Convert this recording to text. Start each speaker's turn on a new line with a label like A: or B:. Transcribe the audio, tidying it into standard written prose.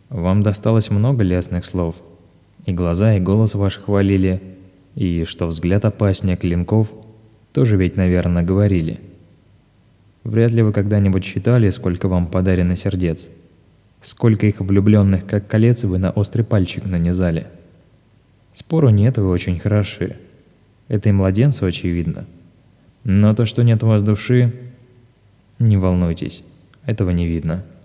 A: Вам досталось много лестных слов. И глаза, и голос ваш хвалили, и что взгляд опаснее клинков, тоже ведь, наверное, говорили. Вряд ли вы когда-нибудь считали, сколько вам подарено сердец. Сколько их влюбленных, как колец, вы на острый пальчик нанизали. Спору нет, вы очень хороши. Это и младенцу очевидно. Но то, что нет у вас души, не волнуйтесь, этого не видно.